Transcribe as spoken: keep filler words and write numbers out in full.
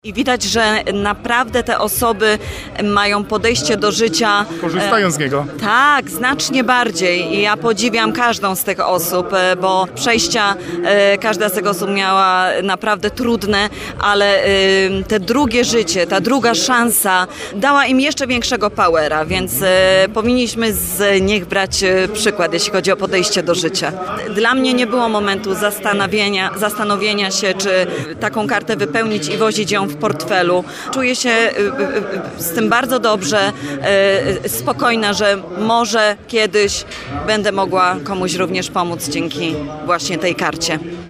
I widać, że naprawdę te osoby mają podejście do życia. Korzystają z niego. Tak, znacznie bardziej. I ja podziwiam każdą z tych osób, e, bo przejścia e, każda z tych osób miała naprawdę trudne, ale e, te drugie życie, ta druga szansa dała im jeszcze większego powera, więc e, powinniśmy z nich brać e, przykład, jeśli chodzi o podejście do życia. Dla mnie nie było momentu zastanowienia, zastanowienia się, czy taką kartę wypełnić i wozić ją w portfelu. Czuję się z tym bardzo dobrze, spokojna, że może kiedyś będę mogła komuś również pomóc dzięki właśnie tej karcie.